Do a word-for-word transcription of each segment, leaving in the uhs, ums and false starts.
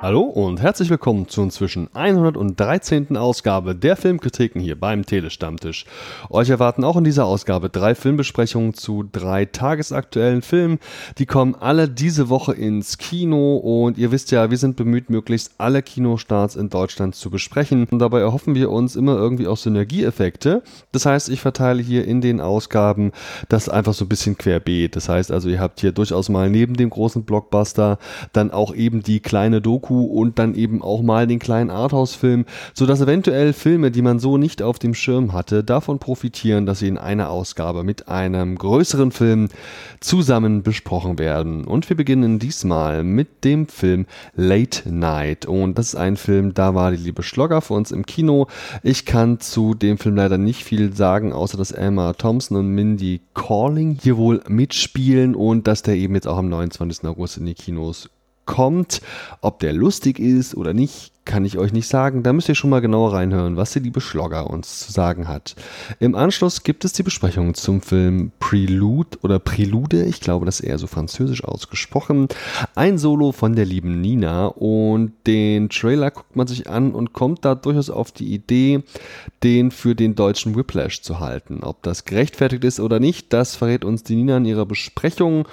Hallo und herzlich willkommen zur inzwischen hundertdreizehnten Ausgabe der Filmkritiken hier beim Telestammtisch. Euch erwarten auch in dieser Ausgabe drei Filmbesprechungen zu drei tagesaktuellen Filmen. Die kommen alle diese Woche ins Kino und ihr wisst ja, wir sind bemüht, möglichst alle Kinostarts in Deutschland zu besprechen. Und dabei erhoffen wir uns immer irgendwie auch Synergieeffekte. Das heißt, ich verteile hier in den Ausgaben das einfach so ein bisschen querbeet. Das heißt also, ihr habt hier durchaus mal neben dem großen Blockbuster dann auch eben die kleine Doku und dann eben auch mal den kleinen Arthouse-Film, sodass eventuell Filme, die man so nicht auf dem Schirm hatte, davon profitieren, dass sie in einer Ausgabe mit einem größeren Film zusammen besprochen werden. Und wir beginnen diesmal mit dem Film Late Night. Und das ist ein Film, da war die liebe Schlogger für uns im Kino. Ich kann zu dem Film leider nicht viel sagen, außer dass Emma Thompson und Mindy Kaling hier wohl mitspielen und dass der eben jetzt auch am neunundzwanzigsten August in die Kinos kommt. Ob der lustig ist oder nicht, kann ich euch nicht sagen. Da müsst ihr schon mal genauer reinhören, was die liebe Schlogger uns zu sagen hat. Im Anschluss gibt es die Besprechung zum Film Prelude oder Prelude, ich glaube, das ist eher so französisch ausgesprochen. Ein Solo von der lieben Nina und den Trailer guckt man sich an und kommt da durchaus auf die Idee, den für den deutschen Whiplash zu halten. Ob das gerechtfertigt ist oder nicht, das verrät uns die Nina in ihrer Besprechung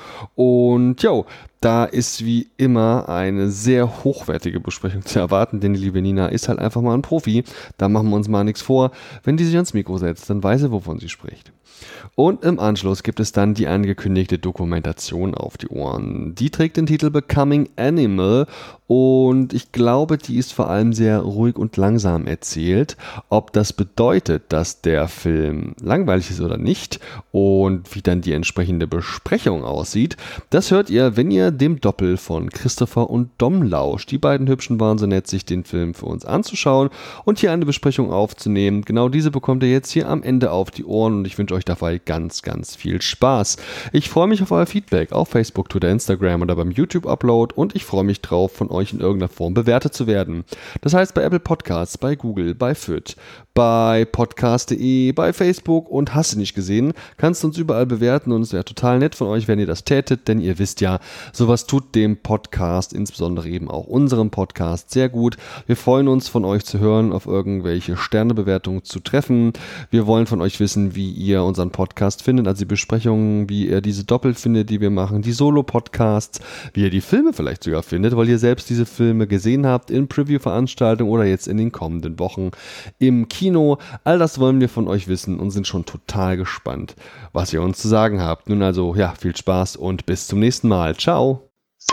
und jo, da ist wie immer eine sehr hochwertige Besprechung zu erwarten, denn die liebe Nina ist halt einfach mal ein Profi. Da machen wir uns mal nichts vor. Wenn die sich ans Mikro setzt, dann weiß sie, wovon sie spricht. Und im Anschluss gibt es dann die angekündigte Dokumentation auf die Ohren. Die trägt den Titel Becoming Animal und ich glaube, die ist vor allem sehr ruhig und langsam erzählt. Ob das bedeutet, dass der Film langweilig ist oder nicht und wie dann die entsprechende Besprechung aussieht, das hört ihr, wenn ihr dem Doppel von Christopher und Dom lauscht. Die beiden Hübschen waren so nett, sich den Film für uns anzuschauen und hier eine Besprechung aufzunehmen. Genau diese bekommt ihr jetzt hier am Ende auf die Ohren und ich wünsche euch dabei ganz, ganz viel Spaß. Ich freue mich auf euer Feedback auf Facebook, Twitter, Instagram oder beim YouTube-Upload und ich freue mich drauf, von euch in irgendeiner Form bewertet zu werden. Das heißt bei Apple Podcasts, bei Google, bei F Y D, bei podcast punkt de, bei Facebook und hast du nicht gesehen, kannst du uns überall bewerten und es wäre total nett von euch, wenn ihr das tätet, denn ihr wisst ja, sowas tut dem Podcast, insbesondere eben auch unserem Podcast, sehr gut. Wir freuen uns, von euch zu hören, auf irgendwelche Sternebewertungen zu treffen. Wir wollen von euch wissen, wie ihr unseren Podcast findet, also die Besprechungen, wie ihr diese Doppel findet, die wir machen, die Solo-Podcasts, wie ihr die Filme vielleicht sogar findet, weil ihr selbst diese Filme gesehen habt in Preview-Veranstaltungen oder jetzt in den kommenden Wochen im Kino. All das wollen wir von euch wissen und sind schon total gespannt, was ihr uns zu sagen habt. Nun also, ja, viel Spaß und bis zum nächsten Mal. Ciao!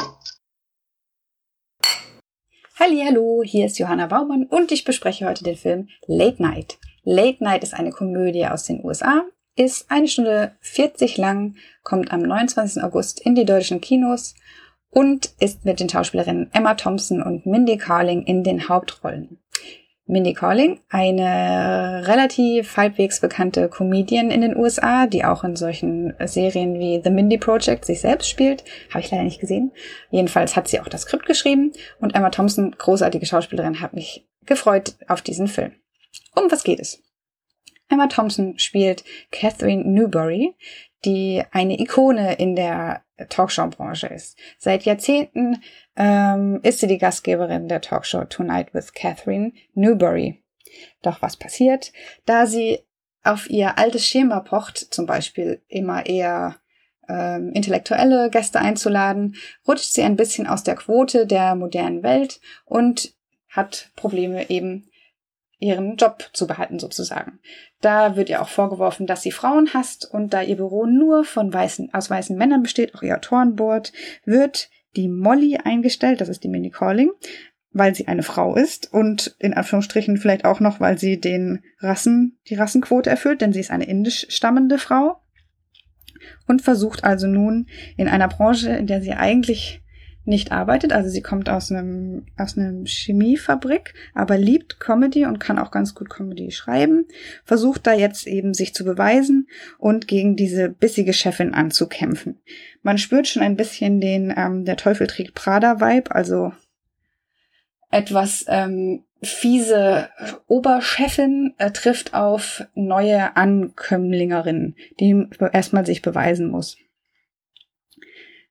Hallihallo, hier ist Johanna Baumann und ich bespreche heute den Film Late Night. Late Night ist eine Komödie aus den U S A, ist eine Stunde vierzig lang, kommt am neunundzwanzigsten August in die deutschen Kinos und ist mit den Schauspielerinnen Emma Thompson und Mindy Kaling in den Hauptrollen. Mindy Kaling, eine relativ halbwegs bekannte Comedian in den U S A, die auch in solchen Serien wie The Mindy Project sich selbst spielt. Habe ich leider nicht gesehen. Jedenfalls hat sie auch das Skript geschrieben. Und Emma Thompson, großartige Schauspielerin, hat mich gefreut auf diesen Film. Um was geht es? Emma Thompson spielt Catherine Newbury, die eine Ikone in der Talkshow-Branche ist. Seit Jahrzehnten ähm, ist sie die Gastgeberin der Talkshow Tonight with Catherine Newbury. Doch was passiert? Da sie auf ihr altes Schema pocht, zum Beispiel immer eher ähm, intellektuelle Gäste einzuladen, rutscht sie ein bisschen aus der Quote der modernen Welt und hat Probleme eben ihren Job zu behalten sozusagen. Da wird ihr auch vorgeworfen, dass sie Frauen hasst und da ihr Büro nur von weißen, aus weißen Männern besteht, auch ihr Autorenboard, wird die Molly eingestellt, das ist die Mindy Kaling, weil sie eine Frau ist und in Anführungsstrichen vielleicht auch noch, weil sie den Rassen, die Rassenquote erfüllt, denn sie ist eine indisch stammende Frau und versucht also nun in einer Branche, in der sie eigentlich nicht arbeitet, also sie kommt aus einem aus einem Chemiefabrik, aber liebt Comedy und kann auch ganz gut Comedy schreiben, versucht da jetzt eben sich zu beweisen und gegen diese bissige Chefin anzukämpfen. Man spürt schon ein bisschen den ähm, der Teufel trägt Prada-Vibe, also etwas ähm, fiese Oberchefin äh, trifft auf neue Ankömmlingerin, die erstmal sich beweisen muss.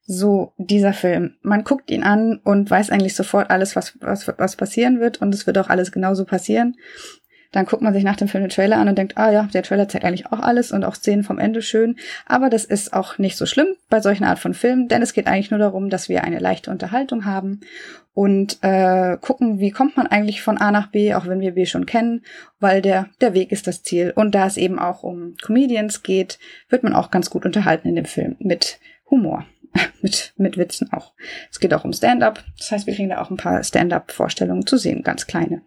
so dieser Film. Man guckt ihn an und weiß eigentlich sofort alles, was, was, was passieren wird, und es wird auch alles genauso passieren. Dann guckt man sich nach dem Film den Trailer an und denkt, ah ja, der Trailer zeigt eigentlich auch alles und auch Szenen vom Ende schön. Aber das ist auch nicht so schlimm bei solchen Art von Filmen, denn es geht eigentlich nur darum, dass wir eine leichte Unterhaltung haben und äh, gucken, wie kommt man eigentlich von A nach B, auch wenn wir B schon kennen, weil der der Weg ist das Ziel. Und da es eben auch um Comedians geht, wird man auch ganz gut unterhalten in dem Film mit Humor. mit mit Witzen auch. Es geht auch um Stand-up, das heißt, wir kriegen da auch ein paar Stand-up-Vorstellungen zu sehen, ganz kleine.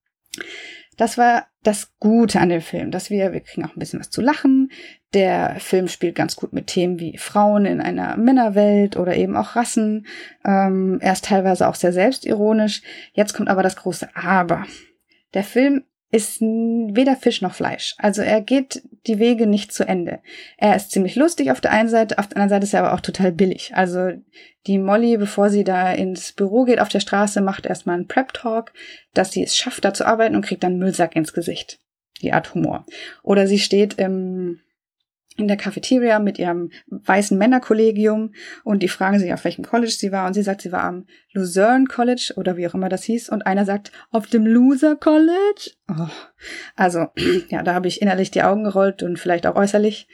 Das war das Gute an dem Film, dass wir, wir kriegen auch ein bisschen was zu lachen. Der Film spielt ganz gut mit Themen wie Frauen in einer Männerwelt oder eben auch Rassen. Ähm, er ist teilweise auch sehr selbstironisch. Jetzt kommt aber das große Aber. Der Film ist weder Fisch noch Fleisch. Also er geht die Wege nicht zu Ende. Er ist ziemlich lustig auf der einen Seite, auf der anderen Seite ist er aber auch total billig. Also die Molly, bevor sie da ins Büro geht auf der Straße, macht erstmal einen Prep-Talk, dass sie es schafft, da zu arbeiten, und kriegt dann einen Müllsack ins Gesicht. Die Art Humor. Oder sie steht im in der Cafeteria mit ihrem weißen Männerkollegium und die fragen sich, auf welchem College sie war, und sie sagt, sie war am Luzerne College oder wie auch immer das hieß, und einer sagt, auf dem Loser College? Oh. Also, ja, da habe ich innerlich die Augen gerollt und vielleicht auch äußerlich.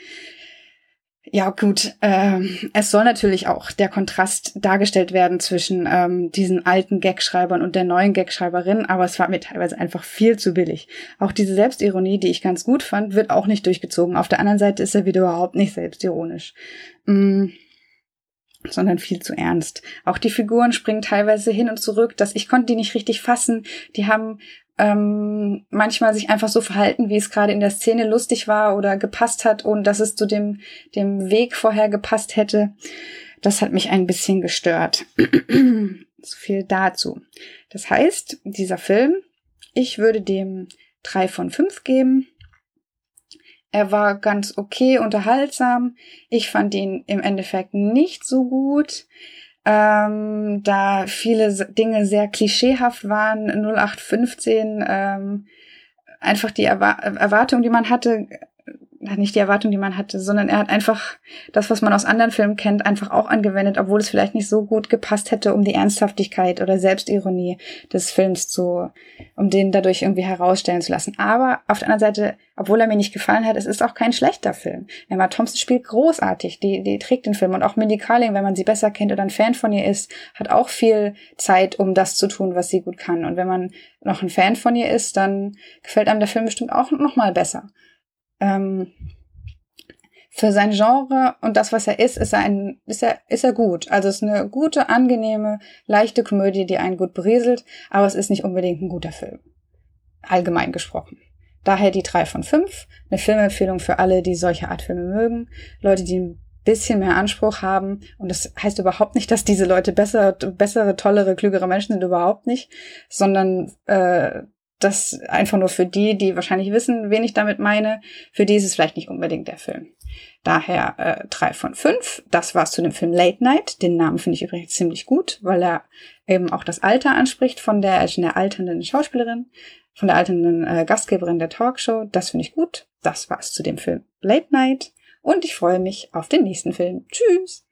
Ja, gut, ähm, es soll natürlich auch der Kontrast dargestellt werden zwischen ähm, diesen alten Gagschreibern und der neuen Gagschreiberin, aber es war mir teilweise einfach viel zu billig. Auch diese Selbstironie, die ich ganz gut fand, wird auch nicht durchgezogen. Auf der anderen Seite ist er wieder überhaupt nicht selbstironisch, mm, sondern viel zu ernst. Auch die Figuren springen teilweise hin und zurück, dass ich konnte die nicht richtig fassen. Die haben ähm, manchmal sich einfach so verhalten, wie es gerade in der Szene lustig war oder gepasst hat, ohne dass es zu dem dem Weg vorher gepasst hätte. Das hat mich ein bisschen gestört. So viel dazu. Das heißt, dieser Film, ich würde dem drei von fünf geben. Er war ganz okay, unterhaltsam. Ich fand ihn im Endeffekt nicht so gut. Ähm, da viele Dinge sehr klischeehaft waren, null acht fünfzehn, ähm, einfach die Erwa- Erwartung, die man hatte, nicht die Erwartung, die man hatte, sondern er hat einfach das, was man aus anderen Filmen kennt, einfach auch angewendet, obwohl es vielleicht nicht so gut gepasst hätte, um die Ernsthaftigkeit oder Selbstironie des Films zu, um den dadurch irgendwie herausstellen zu lassen. Aber auf der anderen Seite, obwohl er mir nicht gefallen hat, es ist auch kein schlechter Film. Emma Thompson spielt großartig, die, die trägt den Film, und auch Mindy Kaling, wenn man sie besser kennt oder ein Fan von ihr ist, hat auch viel Zeit, um das zu tun, was sie gut kann. Und wenn man noch ein Fan von ihr ist, dann gefällt einem der Film bestimmt auch noch mal besser. Ähm, für sein Genre und das, was er ist, ist er ein, ist er, ist er gut. Also es ist eine gute, angenehme, leichte Komödie, die einen gut berieselt, aber es ist nicht unbedingt ein guter Film. Allgemein gesprochen. Daher die drei von fünf. Eine Filmempfehlung für alle, die solche Art Filme mögen. Leute, die ein bisschen mehr Anspruch haben. Und das heißt überhaupt nicht, dass diese Leute bessere, bessere, tollere, klügere Menschen sind, überhaupt nicht. Sondern, äh, das einfach nur für die, die wahrscheinlich wissen, wen ich damit meine. Für die ist es vielleicht nicht unbedingt der Film. Daher äh, drei von fünf. Das war's zu dem Film Late Night. Den Namen finde ich übrigens ziemlich gut, weil er eben auch das Alter anspricht von der, also der alternden Schauspielerin, von der alternden äh, Gastgeberin der Talkshow. Das finde ich gut. Das war's zu dem Film Late Night. Und ich freue mich auf den nächsten Film. Tschüss!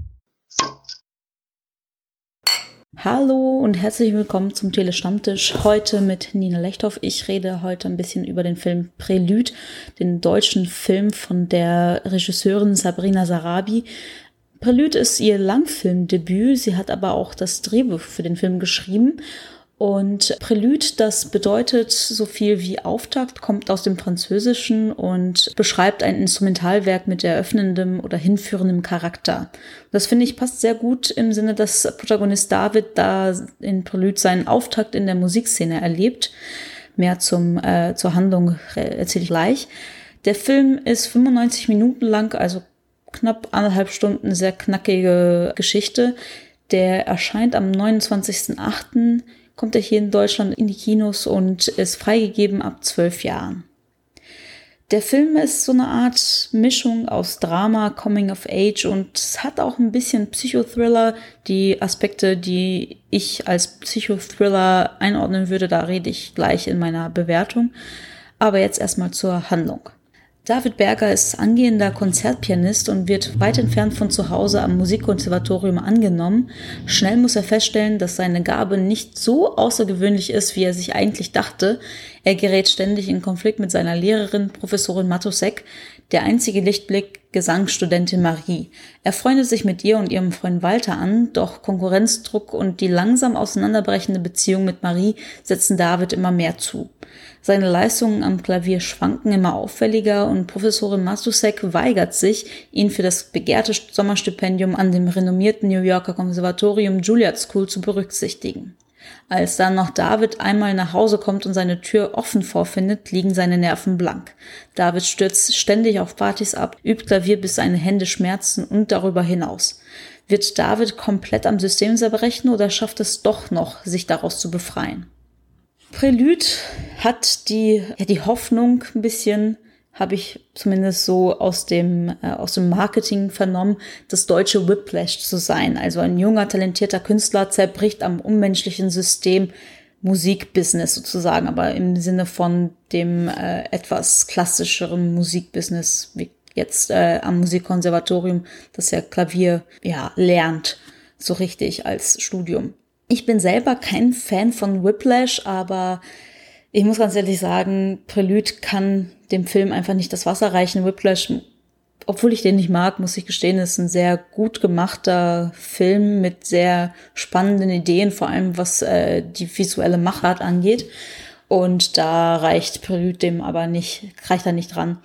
Hallo und herzlich willkommen zum Telestammtisch. Heute mit Nina Lechthoff. Ich rede heute ein bisschen über den Film Prelude, den deutschen Film von der Regisseurin Sabrina Sarabi. Prelude ist ihr Langfilmdebüt. Sie hat aber auch das Drehbuch für den Film geschrieben. Und Prelude, das bedeutet so viel wie Auftakt, kommt aus dem Französischen und beschreibt ein Instrumentalwerk mit eröffnendem oder hinführendem Charakter. Das finde ich passt sehr gut im Sinne, dass Protagonist David da in Prelude seinen Auftakt in der Musikszene erlebt. Mehr zum äh, zur Handlung erzähle ich gleich. Der Film ist fünfundneunzig Minuten lang, also knapp anderthalb Stunden, sehr knackige Geschichte. Der erscheint am neunundzwanzigsten achten kommt er hier in Deutschland in die Kinos und ist freigegeben ab zwölf Jahren. Der Film ist so eine Art Mischung aus Drama, Coming of Age und es hat auch ein bisschen Psychothriller. Die Aspekte, die ich als Psychothriller einordnen würde, da rede ich gleich in meiner Bewertung. Aber jetzt erstmal zur Handlung. David Berger ist angehender Konzertpianist und wird weit entfernt von zu Hause am Musikkonservatorium angenommen. Schnell muss er feststellen, dass seine Gabe nicht so außergewöhnlich ist, wie er sich eigentlich dachte. Er gerät ständig in Konflikt mit seiner Lehrerin, Professorin Matusek, der einzige Lichtblick, Gesangsstudentin Marie. Er freundet sich mit ihr und ihrem Freund Walter an, doch Konkurrenzdruck und die langsam auseinanderbrechende Beziehung mit Marie setzen David immer mehr zu. Seine Leistungen am Klavier schwanken immer auffälliger und Professorin Matusek weigert sich, ihn für das begehrte Sommerstipendium an dem renommierten New Yorker Konservatorium Juilliard School zu berücksichtigen. Als dann noch David einmal nach Hause kommt und seine Tür offen vorfindet, liegen seine Nerven blank. David stürzt ständig auf Partys ab, übt Klavier, bis seine Hände schmerzen und darüber hinaus. Wird David komplett am System zerbrechen oder schafft es doch noch, sich daraus zu befreien? Prelude hat die, ja, die Hoffnung ein bisschen, habe ich zumindest so aus dem, äh, aus dem Marketing vernommen, das deutsche Whiplash zu sein. Also ein junger, talentierter Künstler zerbricht am unmenschlichen System Musikbusiness sozusagen, aber im Sinne von dem äh, etwas klassischeren Musikbusiness, wie jetzt äh, am Musikkonservatorium, das ja Klavier ja lernt, so richtig als Studium. Ich bin selber kein Fan von Whiplash, aber ich muss ganz ehrlich sagen, Prelude kann dem Film einfach nicht das Wasser reichen. Whiplash, obwohl ich den nicht mag, muss ich gestehen, ist ein sehr gut gemachter Film mit sehr spannenden Ideen, vor allem was äh, die visuelle Machart angeht. Und da reicht Prelude dem aber nicht, reicht da nicht dran.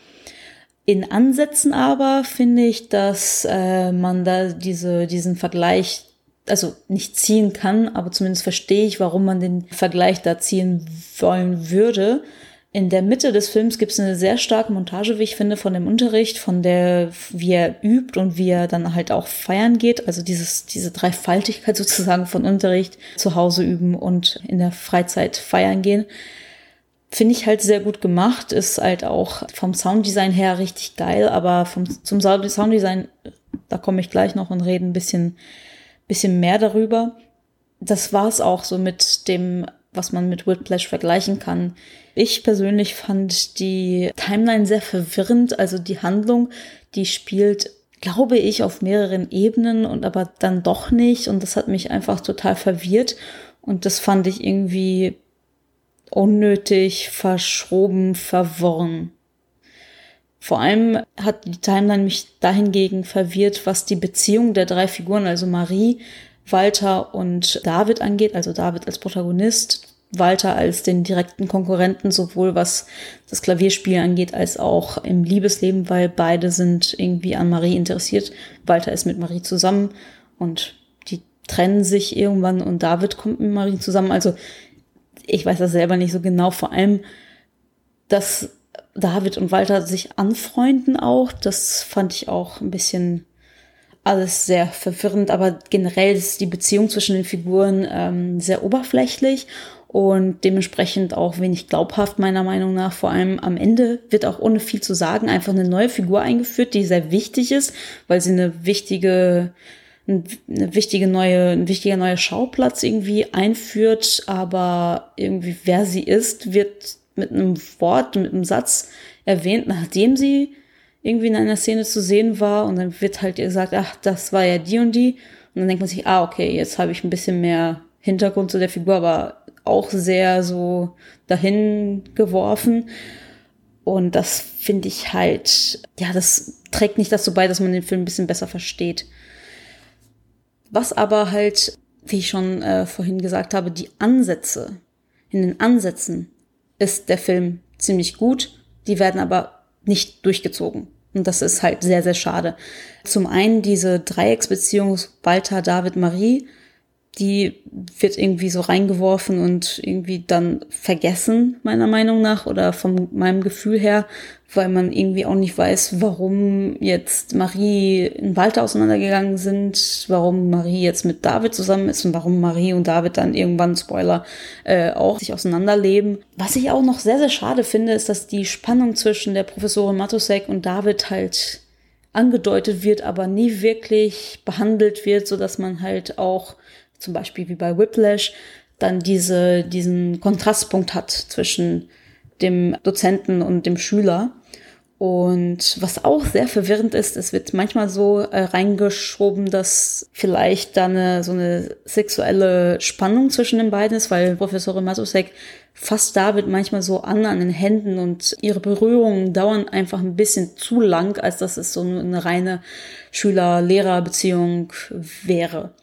In Ansätzen aber finde ich, dass äh, man da diese diesen Vergleich also nicht ziehen kann, aber zumindest verstehe ich, warum man den Vergleich da ziehen wollen würde. In der Mitte des Films gibt es eine sehr starke Montage, wie ich finde, von dem Unterricht, von der, wie er übt und wie er dann halt auch feiern geht. Also dieses, diese Dreifaltigkeit sozusagen von Unterricht, zu Hause üben und in der Freizeit feiern gehen. Finde ich halt sehr gut gemacht, ist halt auch vom Sounddesign her richtig geil, aber vom, zum Sounddesign, da komme ich gleich noch und rede ein bisschen bisschen mehr darüber. Das war es auch so mit dem, was man mit Whiplash vergleichen kann. Ich persönlich fand die Timeline sehr verwirrend, also die Handlung, die spielt, glaube ich, auf mehreren Ebenen und aber dann doch nicht und das hat mich einfach total verwirrt und das fand ich irgendwie unnötig, verschroben, verworren. Vor allem hat die Timeline mich dahingegen verwirrt, was die Beziehung der drei Figuren, also Marie, Walter und David angeht, also David als Protagonist, Walter als den direkten Konkurrenten, sowohl was das Klavierspiel angeht, als auch im Liebesleben, weil beide sind irgendwie an Marie interessiert. Walter ist mit Marie zusammen und die trennen sich irgendwann und David kommt mit Marie zusammen. Also ich weiß das selber nicht so genau, vor allem, dass David und Walter sich anfreunden auch. Das fand ich auch ein bisschen alles sehr verwirrend, aber generell ist die Beziehung zwischen den Figuren ähm, sehr oberflächlich und dementsprechend auch wenig glaubhaft meiner Meinung nach. Vor allem am Ende wird auch ohne viel zu sagen einfach eine neue Figur eingeführt, die sehr wichtig ist, weil sie eine wichtige, eine wichtige neue, ein wichtiger neuer Schauplatz irgendwie einführt, aber irgendwie wer sie ist, wird mit einem Wort, mit einem Satz erwähnt, nachdem sie irgendwie in einer Szene zu sehen war und dann wird halt gesagt, ach, das war ja die und die und dann denkt man sich, ah, okay, jetzt habe ich ein bisschen mehr Hintergrund zu der Figur, aber auch sehr so dahin geworfen und das finde ich halt, ja, das trägt nicht dazu bei, dass man den Film ein bisschen besser versteht. Was aber halt, wie ich schon äh, vorhin gesagt habe, die Ansätze, in den Ansätzen ist der Film ziemlich gut, die werden aber nicht durchgezogen. Und das ist halt sehr, sehr schade. Zum einen diese Dreiecksbeziehung Walter, David, Marie, die wird irgendwie so reingeworfen und irgendwie dann vergessen, meiner Meinung nach, oder von meinem Gefühl her, weil man irgendwie auch nicht weiß, warum jetzt Marie und Walter auseinandergegangen sind, warum Marie jetzt mit David zusammen ist und warum Marie und David dann irgendwann, Spoiler, äh, auch sich auseinanderleben. Was ich auch noch sehr, sehr schade finde, ist, dass die Spannung zwischen der Professorin Matusek und David halt angedeutet wird, aber nie wirklich behandelt wird, so dass man halt auch zum Beispiel wie bei Whiplash, dann diese, diesen Kontrastpunkt hat zwischen dem Dozenten und dem Schüler. Und was auch sehr verwirrend ist, es wird manchmal so äh, reingeschoben, dass vielleicht da eine, so eine sexuelle Spannung zwischen den beiden ist, weil Professorin Matusek fasst David manchmal so an an den Händen und ihre Berührungen dauern einfach ein bisschen zu lang, als dass es so eine reine Schüler-Lehrer-Beziehung wäre.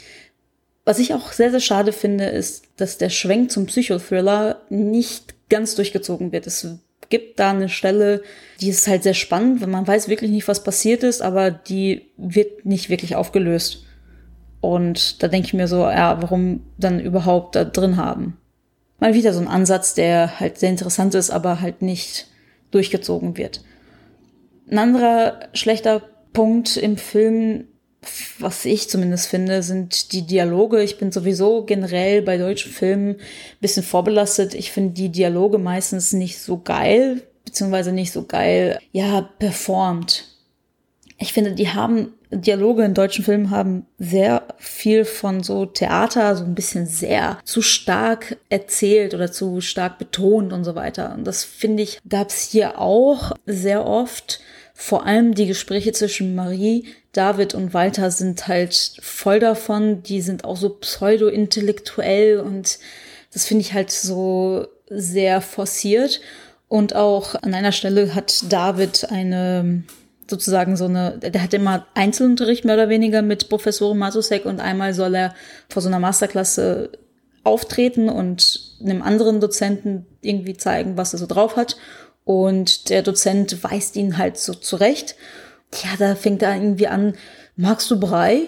Was ich auch sehr, sehr schade finde, ist, dass der Schwenk zum Psychothriller nicht ganz durchgezogen wird. Es gibt da eine Stelle, die ist halt sehr spannend, wenn man weiß wirklich nicht, was passiert ist, aber die wird nicht wirklich aufgelöst. Und da denke ich mir so, ja, warum dann überhaupt da drin haben? Mal wieder so ein Ansatz, der halt sehr interessant ist, aber halt nicht durchgezogen wird. Ein anderer schlechter Punkt im Film, was ich zumindest finde, sind die Dialoge. Ich bin sowieso generell bei deutschen Filmen ein bisschen vorbelastet. Ich finde die Dialoge meistens nicht so geil, beziehungsweise nicht so geil, ja, performt. Ich finde, die haben, Dialoge in deutschen Filmen haben sehr viel von so Theater, so ein bisschen sehr zu stark erzählt oder zu stark betont und so weiter. Und das, finde ich, gab es hier auch sehr oft. Vor allem die Gespräche zwischen Marie, David und Walter sind halt voll davon. Die sind auch so pseudo-intellektuell und das finde ich halt so sehr forciert. Und auch an einer Stelle hat David eine, sozusagen so eine, der hat immer Einzelunterricht mehr oder weniger mit Professorin Matusek und einmal soll er vor so einer Masterklasse auftreten und einem anderen Dozenten irgendwie zeigen, was er so drauf hat. Und der Dozent weist ihn halt so zurecht. Ja, da fängt er irgendwie an, magst du Brei?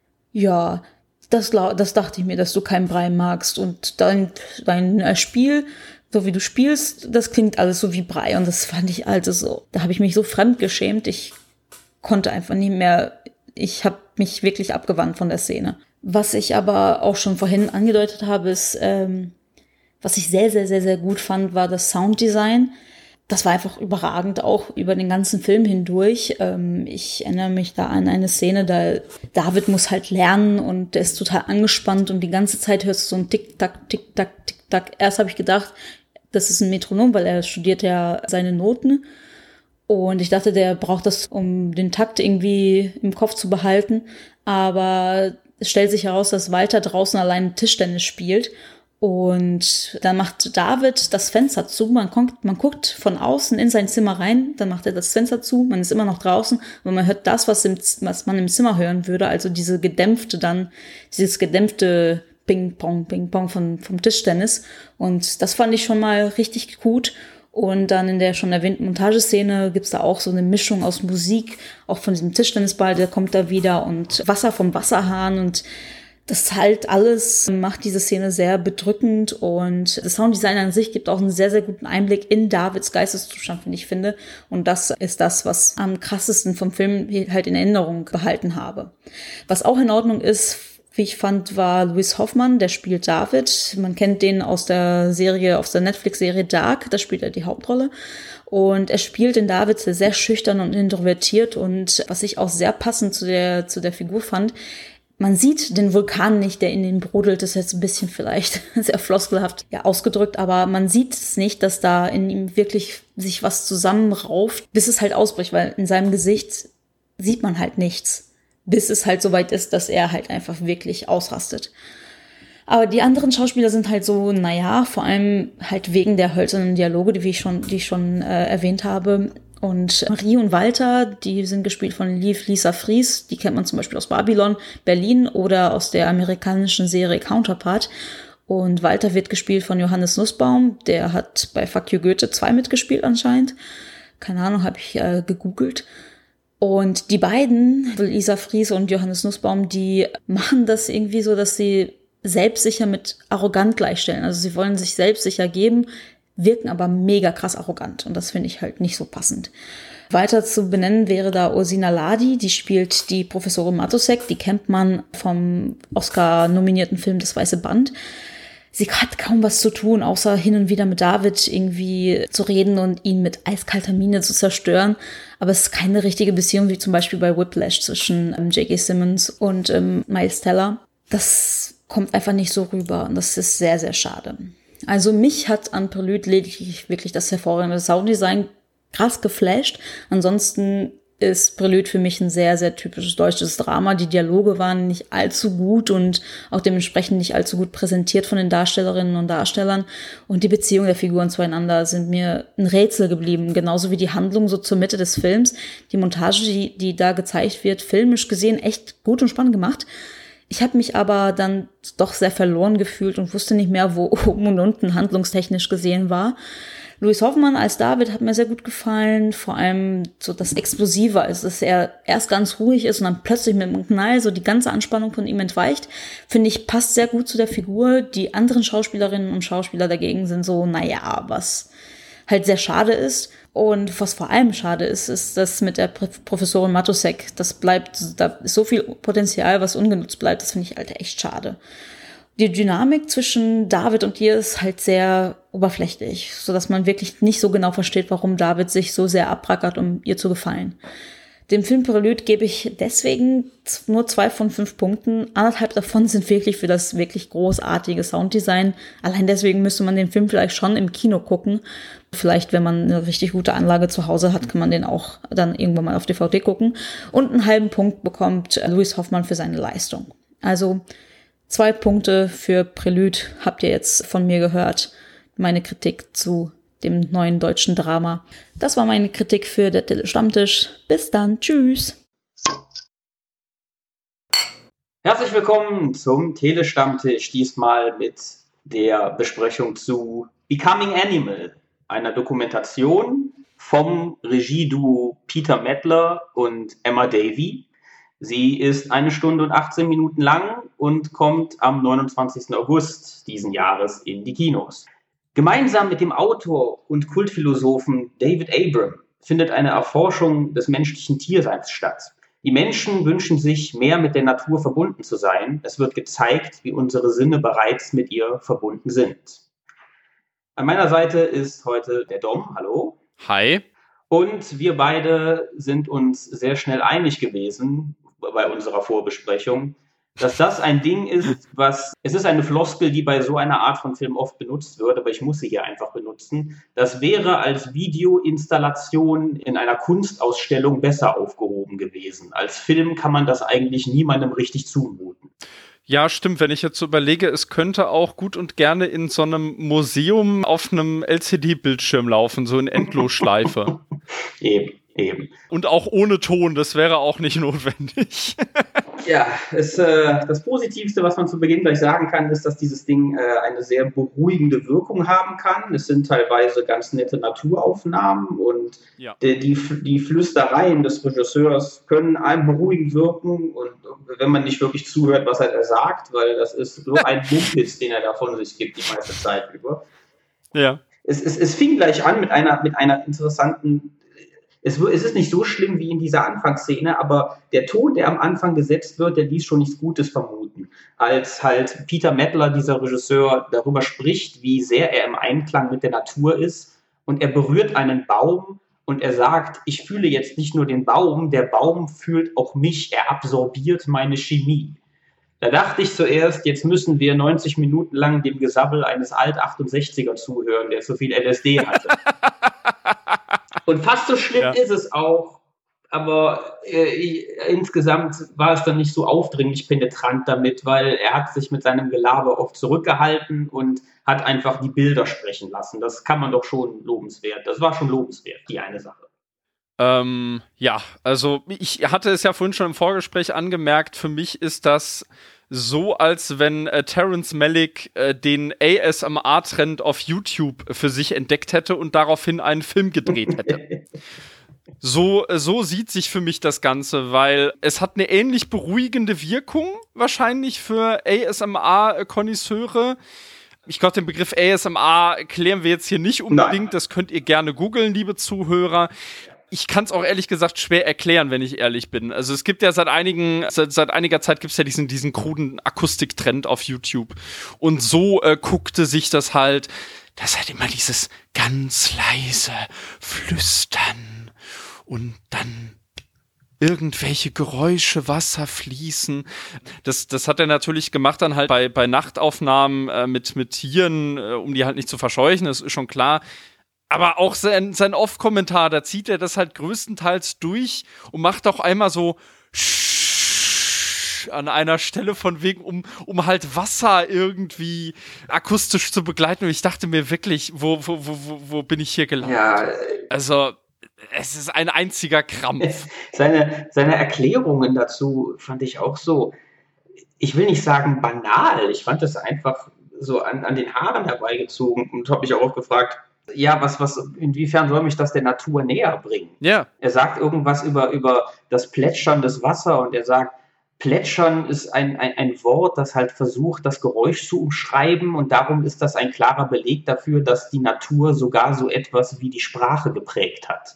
Ja, das, das dachte ich mir, dass du keinen Brei magst. Und dein, dein Spiel, so wie du spielst, das klingt alles so wie Brei. Und das fand ich also so, da habe ich mich so fremdgeschämt. Ich konnte einfach nicht mehr, ich habe mich wirklich abgewandt von der Szene. Was ich aber auch schon vorhin angedeutet habe, ist, ähm, was ich sehr, sehr, sehr, sehr gut fand, war das Sounddesign. Das war einfach überragend, auch über den ganzen Film hindurch. Ähm, ich erinnere mich da an eine Szene, da David muss halt lernen und der ist total angespannt und die ganze Zeit hörst du so ein Tick-Tack, Tick-Tack, Tick-Tack. Erst habe ich gedacht, das ist ein Metronom, weil er studiert ja seine Noten. Und ich dachte, der braucht das, um den Takt irgendwie im Kopf zu behalten. Aber es stellt sich heraus, dass Walter draußen allein Tischtennis spielt. Und dann macht David das Fenster zu, man guckt, man guckt von außen in sein Zimmer rein, dann macht er das Fenster zu, man ist immer noch draußen und man hört das, was, im, was man im Zimmer hören würde, also diese gedämpfte dann, dieses gedämpfte Ping-Pong, Ping-Pong von, vom Tischtennis. Und das fand ich schon mal richtig gut. Und dann in der schon erwähnten Montageszene gibt's da auch so eine Mischung aus Musik, auch von diesem Tischtennisball, der kommt da wieder und Wasser vom Wasserhahn und das halt alles macht diese Szene sehr bedrückend und das Sounddesign an sich gibt auch einen sehr, sehr guten Einblick in Davids Geisteszustand, finde ich, finde. Und das ist das, was am krassesten vom Film halt in Erinnerung behalten habe. Was auch in Ordnung ist, wie ich fand, war Louis Hoffmann, der spielt David. Man kennt den aus der Serie, aus der Netflix-Serie Dark, da spielt er die Hauptrolle. Und er spielt den David sehr, sehr schüchtern und introvertiert und was ich auch sehr passend zu der, zu der Figur fand, man sieht den Vulkan nicht, der in ihm brodelt. Das ist jetzt ein bisschen vielleicht sehr floskelhaft ja, ausgedrückt, aber man sieht es nicht, dass da in ihm wirklich sich was zusammenrauft, bis es halt ausbricht, weil in seinem Gesicht sieht man halt nichts, bis es halt so weit ist, dass er halt einfach wirklich ausrastet. Aber die anderen Schauspieler sind halt so, naja, vor allem halt wegen der hölzernen Dialoge, die ich schon, die ich schon äh, erwähnt habe. Und Marie und Walter, die sind gespielt von Liv Lisa Fries. Die kennt man zum Beispiel aus Babylon, Berlin oder aus der amerikanischen Serie Counterpart. Und Walter wird gespielt von Johannes Nussbaum. Der hat bei Fuck You Goethe zwei mitgespielt anscheinend. Keine Ahnung, habe ich äh, gegoogelt. Und die beiden, Lisa Fries und Johannes Nussbaum, die machen das irgendwie so, dass sie selbstsicher mit arrogant gleichstellen. Also sie wollen sich selbstsicher geben, wirken aber mega krass arrogant. Und das finde ich halt nicht so passend. Weiter zu benennen wäre da Ursina Ladi, die spielt die Professorin Matusek, die kennt man vom Oscar-nominierten Film Das Weiße Band. Sie hat kaum was zu tun, außer hin und wieder mit David irgendwie zu reden und ihn mit eiskalter Miene zu zerstören. Aber es ist keine richtige Beziehung, wie zum Beispiel bei Whiplash zwischen ähm, J K. Simmons und ähm, Miles Teller. Das kommt einfach nicht so rüber und das ist sehr, sehr schade. Also mich hat an Prelude lediglich wirklich das hervorragende Sounddesign krass geflasht. Ansonsten ist Prelude für mich ein sehr, sehr typisches deutsches Drama. Die Dialoge waren nicht allzu gut und auch dementsprechend nicht allzu gut präsentiert von den Darstellerinnen und Darstellern. Und die Beziehung der Figuren zueinander sind mir ein Rätsel geblieben. Genauso wie die Handlung so zur Mitte des Films. Die Montage, die, die da gezeigt wird, filmisch gesehen echt gut und spannend gemacht. Ich habe mich aber dann doch sehr verloren gefühlt und wusste nicht mehr, wo oben und unten handlungstechnisch gesehen war. Louis Hoffmann als David hat mir sehr gut gefallen, vor allem so das Explosive, also dass er erst ganz ruhig ist und dann plötzlich mit einem Knall so die ganze Anspannung von ihm entweicht, finde ich, passt sehr gut zu der Figur. Die anderen Schauspielerinnen und Schauspieler dagegen sind so, naja, was halt sehr schade ist. Und was vor allem schade ist, ist das mit der Professorin Matusek. Das bleibt, da ist so viel Potenzial, was ungenutzt bleibt, das finde ich halt echt schade. Die Dynamik zwischen David und ihr ist halt sehr oberflächlich, sodass man wirklich nicht so genau versteht, warum David sich so sehr abrackert, um ihr zu gefallen. Dem Film Prelude gebe ich deswegen nur zwei von fünf Punkten. Anderthalb davon sind wirklich für das wirklich großartige Sounddesign. Allein deswegen müsste man den Film vielleicht schon im Kino gucken. Vielleicht, wenn man eine richtig gute Anlage zu Hause hat, kann man den auch dann irgendwann mal auf D V D gucken. Und einen halben Punkt bekommt Louis Hoffmann für seine Leistung. Also zwei Punkte für Prelude habt ihr jetzt von mir gehört. Meine Kritik zu dem neuen deutschen Drama. Das war meine Kritik für der Tele-Stammtisch. Bis dann. Tschüss. Herzlich willkommen zum Tele-Stammtisch. Diesmal mit der Besprechung zu Becoming Animal, einer Dokumentation vom Regieduo Peter Medler und Emma Davey. Sie ist eine Stunde und achtzehn Minuten lang und kommt am neunundzwanzigsten August diesen Jahres in die Kinos. Gemeinsam mit dem Autor und Kultphilosophen David Abram findet eine Erforschung des menschlichen Tierseins statt. Die Menschen wünschen sich, mehr mit der Natur verbunden zu sein. Es wird gezeigt, wie unsere Sinne bereits mit ihr verbunden sind. An meiner Seite ist heute der Dom. Hallo. Hi. Und wir beide sind uns sehr schnell einig gewesen bei unserer Vorbesprechung, dass das ein Ding ist, was, es ist eine Floskel, die bei so einer Art von Film oft benutzt wird, aber ich muss sie hier einfach benutzen. Das wäre als Videoinstallation in einer Kunstausstellung besser aufgehoben gewesen. Als Film kann man das eigentlich niemandem richtig zumuten. Ja, stimmt. Wenn ich jetzt so überlege, es könnte auch gut und gerne in so einem Museum auf einem L C D-Bildschirm laufen, so in Endlosschleife. Eben, eben. Und auch ohne Ton, das wäre auch nicht notwendig. Ja, es, äh, das Positivste, was man zu Beginn gleich sagen kann, ist, dass dieses Ding äh, eine sehr beruhigende Wirkung haben kann. Es sind teilweise ganz nette Naturaufnahmen und ja. die, die, die Flüstereien des Regisseurs können einem beruhigend wirken und wenn man nicht wirklich zuhört, was er sagt, weil das ist so ein Mumpitz, den er da von sich gibt die meiste Zeit über. Ja. Es, es, es fing gleich an mit einer, mit einer interessanten Es, es ist nicht so schlimm wie in dieser Anfangsszene, aber der Ton, der am Anfang gesetzt wird, der ließ schon nichts Gutes vermuten. Als halt Peter Medler, dieser Regisseur, darüber spricht, wie sehr er im Einklang mit der Natur ist und er berührt einen Baum und er sagt, ich fühle jetzt nicht nur den Baum, der Baum fühlt auch mich, er absorbiert meine Chemie. Da dachte ich zuerst, jetzt müssen wir neunzig Minuten lang dem Gesabbel eines Alt-achtundsechziger zuhören, der zu viel L S D hatte. Und fast so schlimm ja. ist es auch, aber äh, insgesamt war es dann nicht so aufdringlich penetrant damit, weil er hat sich mit seinem Gelaber oft zurückgehalten und hat einfach die Bilder sprechen lassen. Das kann man doch schon lobenswert. Das war schon lobenswert, die eine Sache. Ähm, ja, also ich hatte es ja vorhin schon im Vorgespräch angemerkt, für mich ist das so, als wenn äh, Terrence Malick äh, den A S M R-Trend auf YouTube für sich entdeckt hätte und daraufhin einen Film gedreht hätte. So, äh, so sieht sich für mich das Ganze, weil es hat eine ähnlich beruhigende Wirkung wahrscheinlich für A S M R-Konnoisseure. Ich glaube, den Begriff A S M R klären wir jetzt hier nicht unbedingt. Nein. Das könnt ihr gerne googeln, liebe Zuhörer. Ich kann es auch ehrlich gesagt schwer erklären, wenn ich ehrlich bin. Also es gibt ja seit einigen, seit, seit einiger Zeit gibt es ja diesen, diesen kruden Akustiktrend auf YouTube. Und so äh, guckte sich das halt, das hat immer dieses ganz leise Flüstern und dann irgendwelche Geräusche, Wasser fließen. Das, das hat er natürlich gemacht dann halt bei, bei Nachtaufnahmen äh, mit, mit Tieren, äh, um die halt nicht zu verscheuchen, das ist schon klar. Aber auch sein, sein Off-Kommentar, da zieht er das halt größtenteils durch und macht auch einmal so an einer Stelle von wegen, um, um halt Wasser irgendwie akustisch zu begleiten. Und ich dachte mir wirklich, wo, wo, wo, wo bin ich hier gelandet? Ja. Also, es ist ein einziger Krampf. Seine, seine Erklärungen dazu fand ich auch so, ich will nicht sagen banal, ich fand das einfach so an, an den Haaren herbeigezogen und habe mich auch gefragt, ja, was, was, inwiefern soll mich das der Natur näher bringen? Ja. Er sagt irgendwas über, über das Plätschern des Wassers und er sagt, Plätschern ist ein, ein, ein Wort, das halt versucht, das Geräusch zu umschreiben und darum ist das ein klarer Beleg dafür, dass die Natur sogar so etwas wie die Sprache geprägt hat.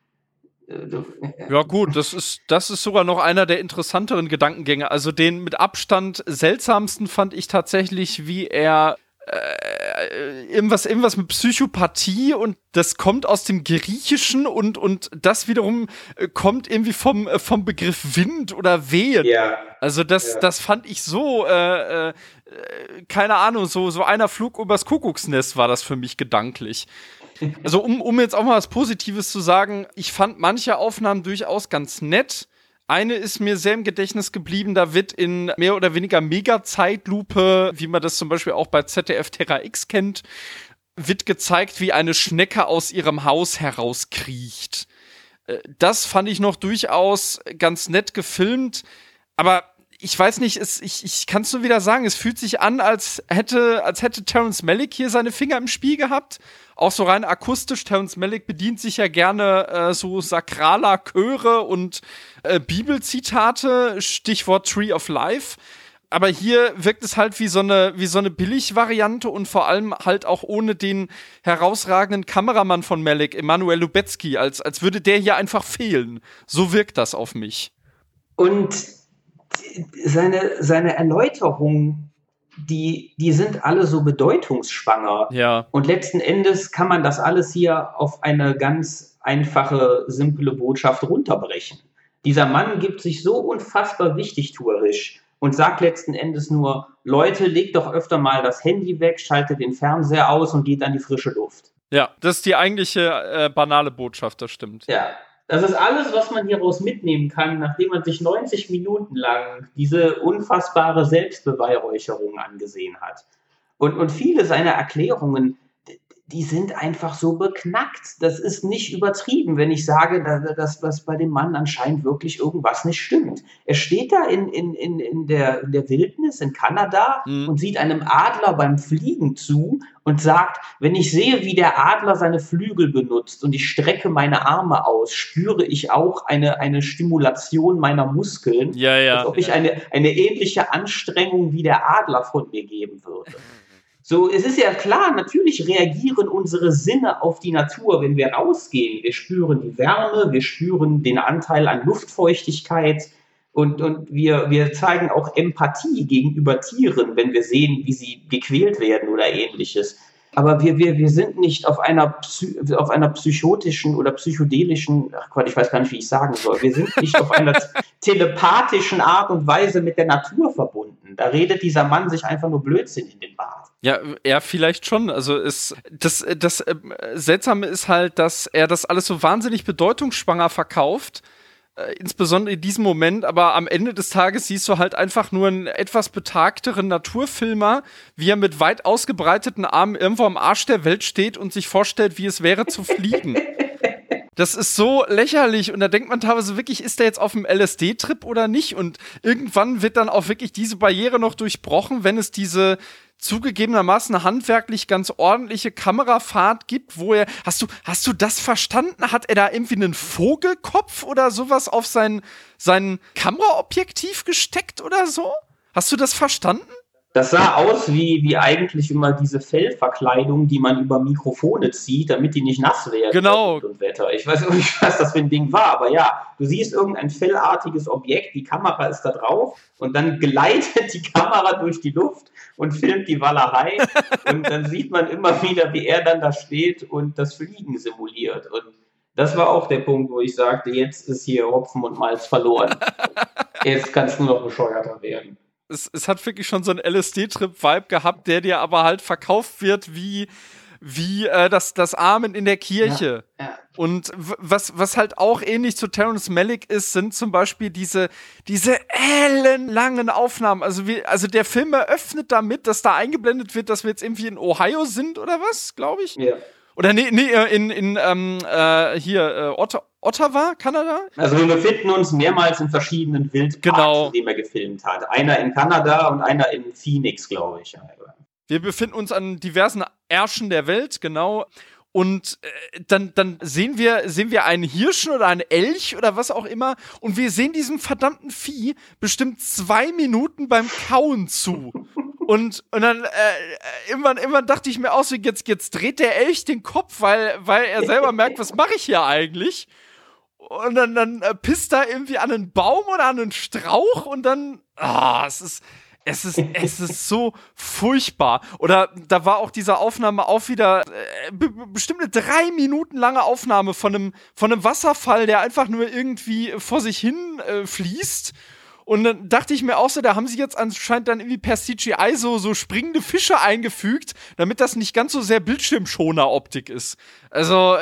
Ja gut, das ist, das ist sogar noch einer der interessanteren Gedankengänge. Also den mit Abstand seltsamsten fand ich tatsächlich, wie er äh, irgendwas, irgendwas mit Psychopathie und das kommt aus dem Griechischen und, und das wiederum äh, kommt irgendwie vom, äh, vom Begriff Wind oder Wehen. Ja. Also das, ja. das fand ich so, äh, äh, keine Ahnung, so, so einer Flug übers Kuckucksnest war das für mich gedanklich. Also um, um jetzt auch mal was Positives zu sagen, ich fand manche Aufnahmen durchaus ganz nett. Eine ist mir sehr im Gedächtnis geblieben, da wird in mehr oder weniger Mega-Zeitlupe, wie man das zum Beispiel auch bei Z D F Terra X kennt, wird gezeigt, wie eine Schnecke aus ihrem Haus herauskriecht. Das fand ich noch durchaus ganz nett gefilmt, aber ich weiß nicht, es, ich, ich kann es nur wieder sagen, es fühlt sich an, als hätte, als hätte Terrence Malick hier seine Finger im Spiel gehabt. Auch so rein akustisch, Terrence Malick bedient sich ja gerne äh, so sakraler Chöre und äh, Bibelzitate, Stichwort Tree of Life. Aber hier wirkt es halt wie so eine, wie so eine Billig-Variante und vor allem halt auch ohne den herausragenden Kameramann von Malick, Emanuel Lubezki, als, als würde der hier einfach fehlen. So wirkt das auf mich. Und seine, seine Erläuterungen, die, die sind alle so bedeutungsschwanger. Ja. Und letzten Endes kann man das alles hier auf eine ganz einfache, simple Botschaft runterbrechen. Dieser Mann gibt sich so unfassbar wichtigtuerisch und sagt letzten Endes nur, Leute, legt doch öfter mal das Handy weg, schaltet den Fernseher aus und geht an die frische Luft. Ja, das ist die eigentliche äh, banale Botschaft, das stimmt. Ja. Das ist alles, was man hieraus mitnehmen kann, nachdem man sich neunzig Minuten lang diese unfassbare Selbstbeweihräucherung angesehen hat. Und, und viele seiner Erklärungen, die sind einfach so beknackt. Das ist nicht übertrieben, wenn ich sage, dass, dass bei dem Mann anscheinend wirklich irgendwas nicht stimmt. Er steht da in, in, in, in, der, in der Wildnis in Kanada mhm. und sieht einem Adler beim Fliegen zu und sagt, wenn ich sehe, wie der Adler seine Flügel benutzt und ich strecke meine Arme aus, spüre ich auch eine, eine Stimulation meiner Muskeln, ja, ja, als ob ich ja. eine, eine ähnliche Anstrengung wie der Adler von mir geben würde. So, es ist ja klar, natürlich reagieren unsere Sinne auf die Natur, wenn wir rausgehen. Wir spüren die Wärme, wir spüren den Anteil an Luftfeuchtigkeit und, und wir, wir zeigen auch Empathie gegenüber Tieren, wenn wir sehen, wie sie gequält werden oder ähnliches. Aber wir, wir, wir sind nicht auf einer, Psy- auf einer psychotischen oder psychedelischen, ach Gott, ich weiß gar nicht, wie ich sagen soll, wir sind nicht auf einer telepathischen Art und Weise mit der Natur verbunden. Da redet dieser Mann sich einfach nur Blödsinn in den Bart. Ja, er vielleicht schon. Also es, das, das äh, Seltsame ist halt, dass er das alles so wahnsinnig bedeutungsschwanger verkauft. Äh, insbesondere in diesem Moment, aber am Ende des Tages siehst du halt einfach nur einen etwas betagteren Naturfilmer, wie er mit weit ausgebreiteten Armen irgendwo am Arsch der Welt steht und sich vorstellt, wie es wäre zu fliegen. Das ist so lächerlich und da denkt man teilweise wirklich, ist der jetzt auf einem L S D-Trip oder nicht? Und irgendwann wird dann auch wirklich diese Barriere noch durchbrochen, wenn es diese zugegebenermaßen handwerklich ganz ordentliche Kamerafahrt gibt, wo er, hast du, hast du das verstanden? Hat er da irgendwie einen Vogelkopf oder sowas auf sein, sein Kameraobjektiv gesteckt oder so? Hast du das verstanden? Das sah aus wie, wie eigentlich immer diese Fellverkleidung, die man über Mikrofone zieht, damit die nicht nass werden. Genau. Und Wetter. Ich weiß nicht, was das für ein Ding war, aber ja, du siehst irgendein fellartiges Objekt, die Kamera ist da drauf und dann gleitet die Kamera durch die Luft und filmt die Wallerei und dann sieht man immer wieder, wie er dann da steht und das Fliegen simuliert. Und das war auch der Punkt, wo ich sagte, jetzt ist hier Hopfen und Malz verloren. Jetzt kann es nur noch bescheuerter werden. Es, es hat wirklich schon so einen L S D-Trip-Vibe gehabt, der dir aber halt verkauft wird wie wie äh, das, das Amen in der Kirche. Ja, ja. Und w- was, was halt auch ähnlich zu Terrence Malick ist, sind zum Beispiel diese, diese ellenlangen Aufnahmen. Also, wie, also der Film eröffnet damit, dass da eingeblendet wird, dass wir jetzt irgendwie in Ohio sind oder was, glaube ich. Ja. Oder nee, nee, in, in ähm, äh, hier, äh, Otta- Ottawa, Kanada? Also wir befinden uns mehrmals in verschiedenen Wildparks, Genau. in denen er gefilmt hat. Einer in Kanada und einer in Phoenix, glaube ich. Wir befinden uns an diversen Ärschen der Welt, genau. Und äh, dann, dann sehen wir, sehen wir einen Hirschen oder einen Elch oder was auch immer. Und wir sehen diesem verdammten Vieh bestimmt zwei Minuten beim Kauen zu. Und, und dann äh, irgendwann, irgendwann dachte ich mir auch so, jetzt, jetzt dreht der Elch den Kopf, weil, weil er selber merkt, was mache ich hier eigentlich? Und dann, dann äh, pisst er irgendwie an einen Baum oder an einen Strauch und dann, ah, es ist... Es ist, es ist so furchtbar. Oder da war auch diese Aufnahme auch wieder äh, be- bestimmt eine drei Minuten lange Aufnahme von einem, von einem Wasserfall, der einfach nur irgendwie vor sich hin äh, fließt. Und dann dachte ich mir auch so, da haben sie jetzt anscheinend dann irgendwie per C G I so, so springende Fische eingefügt, damit das nicht ganz so sehr Bildschirmschoner-Optik ist. Also,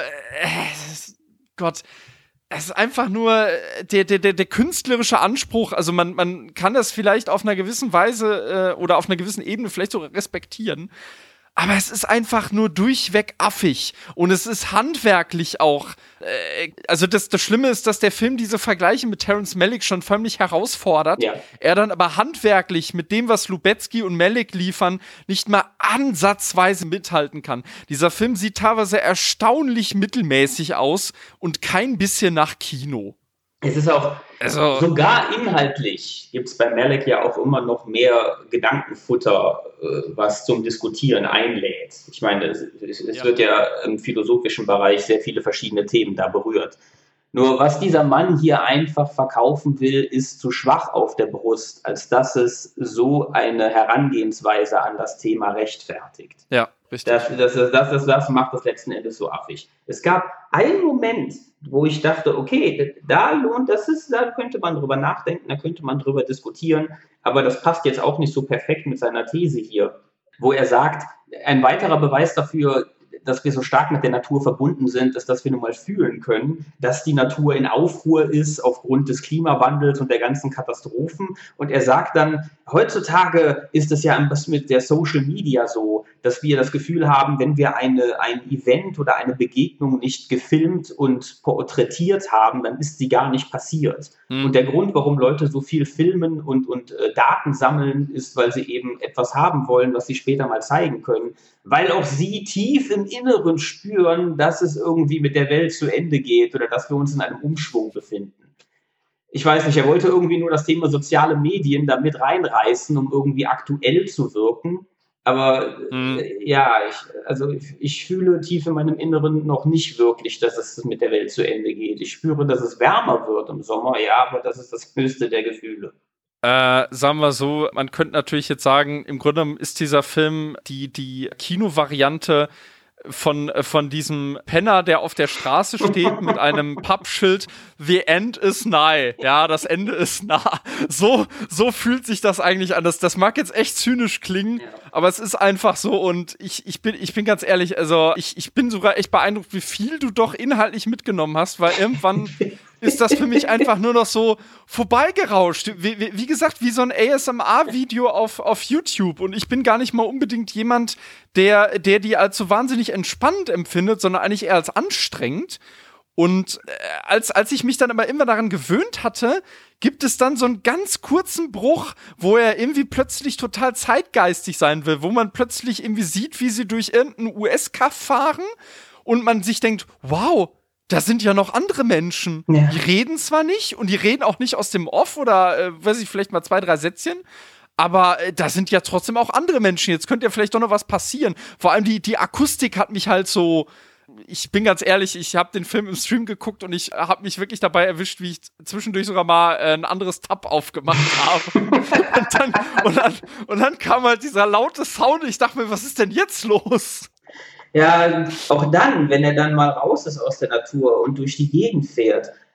äh, Gott. Es ist einfach nur der, der, der, der künstlerische Anspruch. Also man, man kann das vielleicht auf einer gewissen Weise äh, oder auf einer gewissen Ebene vielleicht sogar respektieren. Aber es ist einfach nur durchweg affig. Und es ist handwerklich auch. Äh, also das, das Schlimme ist, dass der Film diese Vergleiche mit Terrence Malick schon förmlich herausfordert. Ja. Er dann aber handwerklich mit dem, was Lubetzky und Malick liefern, nicht mal ansatzweise mithalten kann. Dieser Film sieht teilweise erstaunlich mittelmäßig aus und kein bisschen nach Kino. Es ist auch, Also- sogar inhaltlich gibt es bei Malick ja auch immer noch mehr Gedankenfutter, äh, was zum Diskutieren einlädt. Ich meine, es, es, es Ja. wird ja im philosophischen Bereich sehr viele verschiedene Themen da berührt. Nur was dieser Mann hier einfach verkaufen will, ist zu schwach auf der Brust, als dass es so eine Herangehensweise an das Thema rechtfertigt. Ja, richtig. Das, das, das, das, das macht das letzten Endes so affig. Es gab einen Moment, wo ich dachte, okay, da lohnt das ist, da könnte man drüber nachdenken, da könnte man drüber diskutieren, aber das passt jetzt auch nicht so perfekt mit seiner These hier, wo er sagt, ein weiterer Beweis dafür, dass wir so stark mit der Natur verbunden sind, ist, dass wir nun mal fühlen können, dass die Natur in Aufruhr ist aufgrund des Klimawandels und der ganzen Katastrophen. Und er sagt dann, heutzutage ist es ja mit der Social Media so, dass wir das Gefühl haben, wenn wir eine, ein Event oder eine Begegnung nicht gefilmt und porträtiert haben, dann ist sie gar nicht passiert. Hm. Und der Grund, warum Leute so viel filmen und, und äh, Daten sammeln, ist, weil sie eben etwas haben wollen, was sie später mal zeigen können. Weil auch sie tief im Inneren spüren, dass es irgendwie mit der Welt zu Ende geht oder dass wir uns in einem Umschwung befinden. Ich weiß nicht, er wollte irgendwie nur das Thema soziale Medien da mit reinreißen, um irgendwie aktuell zu wirken. Aber Mhm. äh, ja, ich, also ich, ich fühle tief in meinem Inneren noch nicht wirklich, dass es mit der Welt zu Ende geht. Ich spüre, dass es wärmer wird im Sommer, ja, aber das ist das höchste der Gefühle. Äh, sagen wir so, man könnte natürlich jetzt sagen, im Grunde genommen ist dieser Film die, die Kinovariante von, von diesem Penner, der auf der Straße steht mit einem Pappschild, The End is nigh. Ja, das Ende ist nah. So, so fühlt sich das eigentlich an. Das, das mag jetzt echt zynisch klingen, Ja. aber es ist einfach so und ich, ich, bin, ich bin ganz ehrlich, also ich, ich bin sogar echt beeindruckt, wie viel du doch inhaltlich mitgenommen hast, weil irgendwann ist das für mich einfach nur noch so vorbeigerauscht. Wie, wie, wie gesagt, wie so ein A S M R-Video auf, auf YouTube. Und ich bin gar nicht mal unbedingt jemand, der, der die als so wahnsinnig entspannt empfindet, sondern eigentlich eher als anstrengend. Und äh, als, als ich mich dann aber immer daran gewöhnt hatte, gibt es dann so einen ganz kurzen Bruch, wo er irgendwie plötzlich total zeitgeistig sein will, wo man plötzlich irgendwie sieht, wie sie durch irgendeinen U S-Kaff fahren und man sich denkt, wow, da sind ja noch andere Menschen. Ja. Die reden zwar nicht und die reden auch nicht aus dem Off oder, äh, weiß ich, vielleicht mal zwei, drei Sätzchen, aber äh, da sind ja trotzdem auch andere Menschen. Jetzt könnte ja vielleicht doch noch was passieren. Vor allem die, die Akustik hat mich halt so, ich bin ganz ehrlich, ich habe den Film im Stream geguckt und ich habe mich wirklich dabei erwischt, wie ich zwischendurch sogar mal äh, ein anderes Tab aufgemacht habe. und, dann, und, dann, und dann kam halt dieser laute Sound und ich dachte mir, was ist denn jetzt los? Ja, auch dann, wenn er dann mal raus ist aus der Natur und durch die Gegend fährt,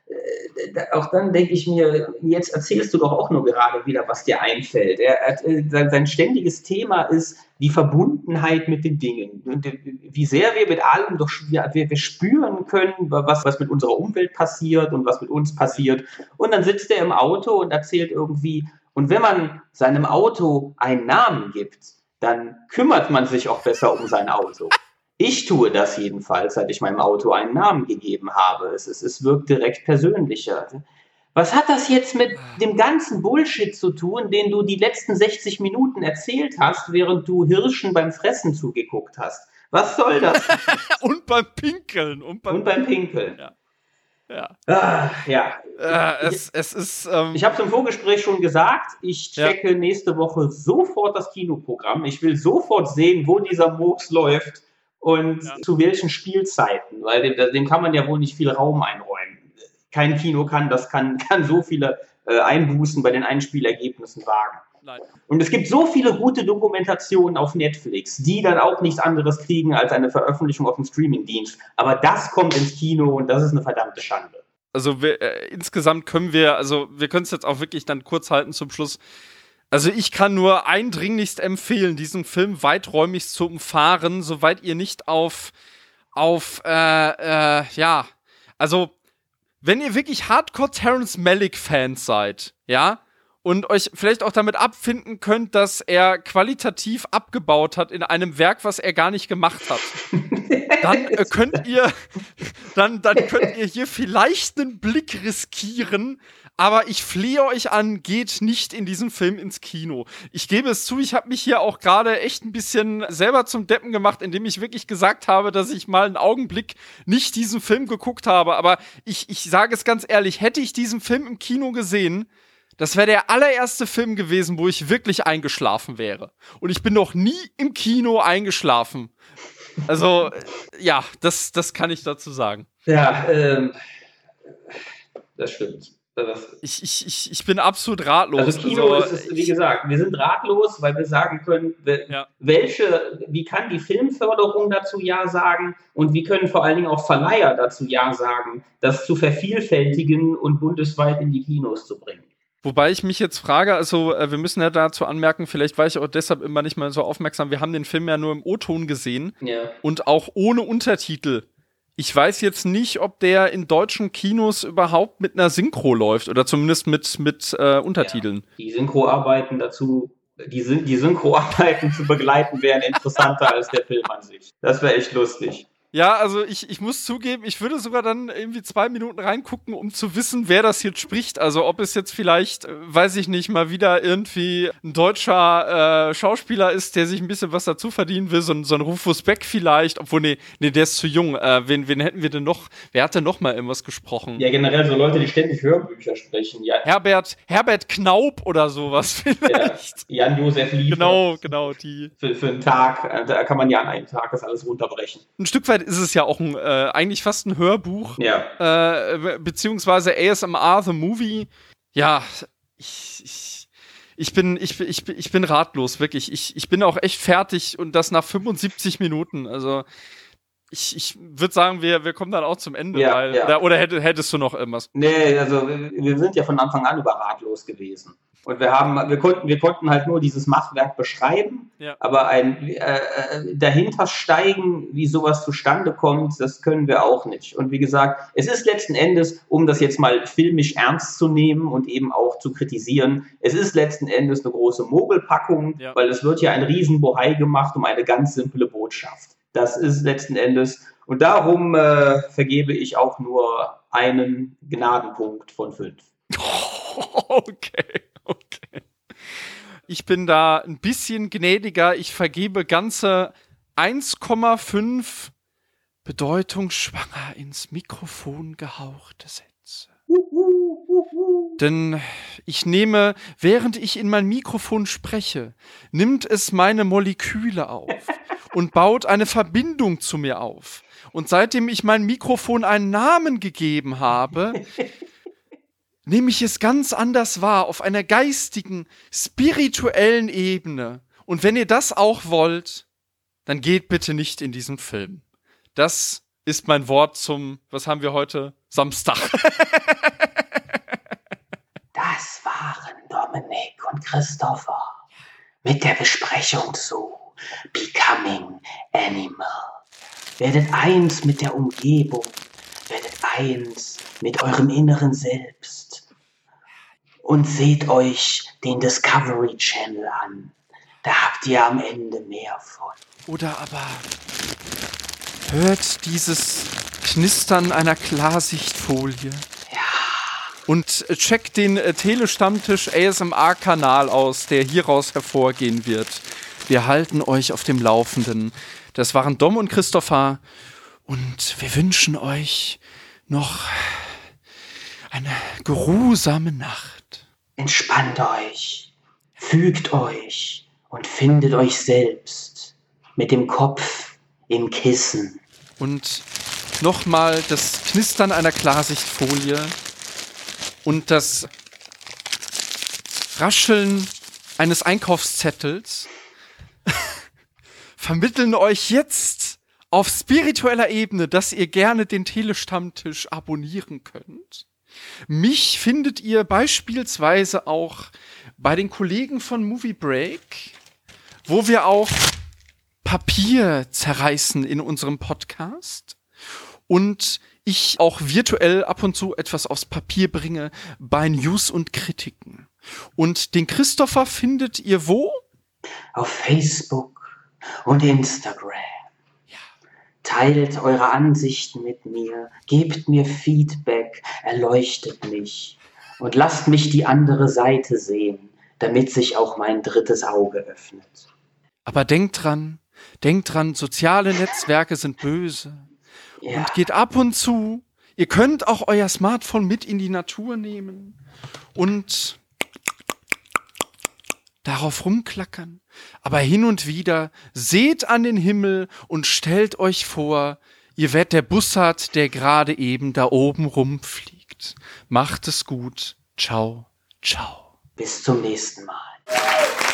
äh, auch dann denke ich mir, jetzt erzählst du doch auch nur gerade wieder, was dir einfällt. Er, er, sein, sein ständiges Thema ist die Verbundenheit mit den Dingen. Und wie sehr wir mit allem doch wir, wir spüren können, was, was mit unserer Umwelt passiert und was mit uns passiert. Und dann sitzt er im Auto und erzählt irgendwie, und wenn man seinem Auto einen Namen gibt, dann kümmert man sich auch besser um sein Auto. Ich tue das jedenfalls, seit ich meinem Auto einen Namen gegeben habe. Es, es, es wirkt direkt persönlicher. Was hat das jetzt mit dem ganzen Bullshit zu tun, den du die letzten sechzig Minuten erzählt hast, während du Hirschen beim Fressen zugeguckt hast? Was soll das? und beim Pinkeln. Und beim, und beim Pinkeln. Ja. Ja. Ah, ja. Äh, es, es ist. Ähm, ich habe es im Vorgespräch schon gesagt, ich checke ja. nächste Woche sofort das Kinoprogramm. Ich will sofort sehen, wo dieser Murks läuft und ja. zu welchen Spielzeiten, weil dem, dem kann man ja wohl nicht viel Raum einräumen. Kein Kino kann das, kann, kann so viele äh, Einbußen bei den Einspielergebnissen wagen. Nein. Und es gibt so viele gute Dokumentationen auf Netflix, die dann auch nichts anderes kriegen als eine Veröffentlichung auf dem Streamingdienst. Aber das kommt ins Kino und das ist eine verdammte Schande. Also wir, äh, insgesamt können wir, also wir können es jetzt auch wirklich dann kurz halten zum Schluss. Also ich kann nur eindringlichst empfehlen, diesen Film weiträumig zu umfahren, soweit ihr nicht auf, auf, äh, äh, ja, also wenn ihr wirklich Hardcore Terrence Malick-Fans seid, ja, und euch vielleicht auch damit abfinden könnt, dass er qualitativ abgebaut hat in einem Werk, was er gar nicht gemacht hat, dann äh, könnt ihr dann, dann könnt ihr hier vielleicht einen Blick riskieren, aber ich flehe euch an, geht nicht in diesen Film ins Kino. Ich gebe es zu, ich habe mich hier auch gerade echt ein bisschen selber zum Deppen gemacht, indem ich wirklich gesagt habe, dass ich mal einen Augenblick nicht diesen Film geguckt habe, aber ich, ich sage es ganz ehrlich, hätte ich diesen Film im Kino gesehen, das wäre der allererste Film gewesen, wo ich wirklich eingeschlafen wäre. Und ich bin noch nie im Kino eingeschlafen. Also, ja, das, das kann ich dazu sagen. Ja, ähm, das stimmt. Das ich, ich, ich, ich bin absolut ratlos. Also Kino also, ist es, wie gesagt, wir sind ratlos, weil wir sagen können, ja. welche, wie kann die Filmförderung dazu Ja sagen und wie können vor allen Dingen auch Verleiher dazu Ja sagen, das zu vervielfältigen und bundesweit in die Kinos zu bringen. Wobei ich mich jetzt frage, also äh, wir müssen ja dazu anmerken, vielleicht war ich auch deshalb immer nicht mal so aufmerksam, wir haben den Film ja nur im O-Ton gesehen ja. und auch ohne Untertitel. Ich weiß jetzt nicht, ob der in deutschen Kinos überhaupt mit einer Synchro läuft oder zumindest mit, mit äh, Untertiteln. Ja, die Synchroarbeiten dazu, die, Syn- die Synchroarbeiten zu begleiten, wären interessanter als der Film an sich. Das wäre echt lustig. Ja, also ich, ich muss zugeben, ich würde sogar dann irgendwie zwei Minuten reingucken, um zu wissen, wer das jetzt spricht. Also ob es jetzt vielleicht, äh, weiß ich nicht, mal wieder irgendwie ein deutscher äh, Schauspieler ist, der sich ein bisschen was dazu verdienen will, so ein, so ein Rufus Beck vielleicht, obwohl, nee, nee, der ist zu jung. Äh, wen, wen hätten wir denn noch? Wer hat denn noch mal irgendwas gesprochen? Ja, generell so Leute, die ständig Hörbücher sprechen. Ja. Herbert, Herbert Knaub oder sowas vielleicht. Ja, Jan-Josef Liefers. Genau, genau, die. Für, für einen Tag, da kann man ja an einem Tag das alles runterbrechen. Ein Stück weit ist es ja auch ein, äh, eigentlich fast ein Hörbuch, ja. äh, beziehungsweise A S M R The Movie. Ja, ich, ich, ich, bin, ich, ich, ich bin ratlos, wirklich. Ich, ich bin auch echt fertig und das nach fünfundsiebzig Minuten. Also ich, ich würde sagen, wir, wir kommen dann auch zum Ende. Ja, weil, ja. Oder, oder hätt, hättest du noch irgendwas? Nee, also wir sind ja von Anfang an über ratlos gewesen. Und wir haben, wir konnten, wir konnten halt nur dieses Machwerk beschreiben, ja. aber ein äh, dahinter steigen, wie sowas zustande kommt, das können wir auch nicht. Und wie gesagt, es ist letzten Endes, um das jetzt mal filmisch ernst zu nehmen und eben auch zu kritisieren, es ist letzten Endes eine große Mogelpackung, ja. weil es wird ja ein Riesenbohai gemacht um eine ganz simple Botschaft. Das ist letzten Endes, und darum äh, vergebe ich auch nur einen Gnadenpunkt von fünf. Okay. Okay. Ich bin da ein bisschen gnädiger. Ich vergebe ganze eins Komma fünf bedeutungsschwanger ins Mikrofon gehauchte Sätze. Denn ich nehme, während ich in mein Mikrofon spreche, nimmt es meine Moleküle auf und baut eine Verbindung zu mir auf. Und seitdem ich mein Mikrofon einen Namen gegeben habe, nehme ich es ganz anders wahr, auf einer geistigen, spirituellen Ebene. Und wenn ihr das auch wollt, dann geht bitte nicht in diesen Film. Das ist mein Wort zum, was haben wir heute? Samstag. Das waren Dominik und Christopher mit der Besprechung zu Becoming Animal. Werdet eins mit der Umgebung, werdet eins mit eurem inneren Selbst und seht euch den Discovery Channel an. Da habt ihr am Ende mehr von. Oder aber hört dieses Knistern einer Klarsichtfolie. Ja. Und checkt den äh, Telestammtisch A S M R-Kanal aus, der hieraus hervorgehen wird. Wir halten euch auf dem Laufenden. Das waren Dom und Christopher. Und wir wünschen euch noch eine geruhsame Nacht. Entspannt euch, fügt euch und findet euch selbst mit dem Kopf im Kissen. Und nochmal das Knistern einer Klarsichtfolie und das Rascheln eines Einkaufszettels vermitteln euch jetzt auf spiritueller Ebene, dass ihr gerne den Telestammtisch abonnieren könnt. Mich findet ihr beispielsweise auch bei den Kollegen von Movie Break, wo wir auch Papier zerreißen in unserem Podcast und ich auch virtuell ab und zu etwas aufs Papier bringe bei News und Kritiken. Und den Christopher findet ihr wo? Auf Facebook und Instagram. Teilt eure Ansichten mit mir, gebt mir Feedback, erleuchtet mich und lasst mich die andere Seite sehen, damit sich auch mein drittes Auge öffnet. Aber denkt dran, denkt dran, soziale Netzwerke sind böse. Ja. Und geht ab und zu, ihr könnt auch euer Smartphone mit in die Natur nehmen und darauf rumklackern. Aber hin und wieder seht an den Himmel und stellt euch vor, ihr werdet der Bussard, der gerade eben da oben rumfliegt. Macht es gut. Ciao, ciao. Bis zum nächsten Mal.